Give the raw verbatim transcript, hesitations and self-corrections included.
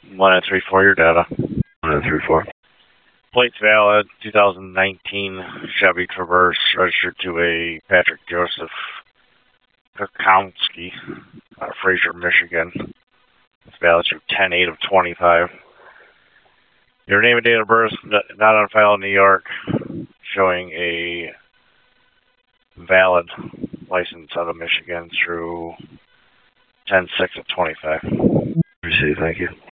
One and three for your data. One and three four. Plates valid. two thousand nineteen Chevy Traverse, registered to a Patrick Joseph Kokowski, out of Fraser, Michigan. It's valid through ten eight of twenty-five. Your name and date of birth not on file in New York, showing a valid license out of Michigan through ten six of twenty-five. Receive, thank you.